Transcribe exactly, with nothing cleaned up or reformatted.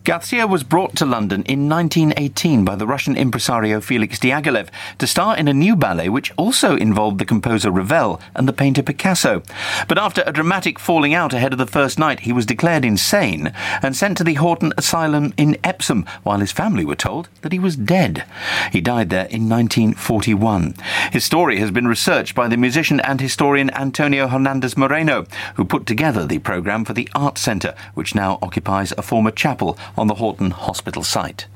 Garcia was brought to London in nineteen eighteen by the Russian impresario Felix Diaghilev to star in a new ballet which also involved the composer Ravel and the painter Picasso. But after a dramatic falling out ahead of the first night, he was declared insane and sent to the Horton Asylum in Epsom, while his family were told that he was dead. He died there in nineteen forty-one. His story has been researched by the musician and historian Antonio Hernandez Moreno, who put together the programme for the Art Centre, which now occupies a former chapel on the Horton Hospital site.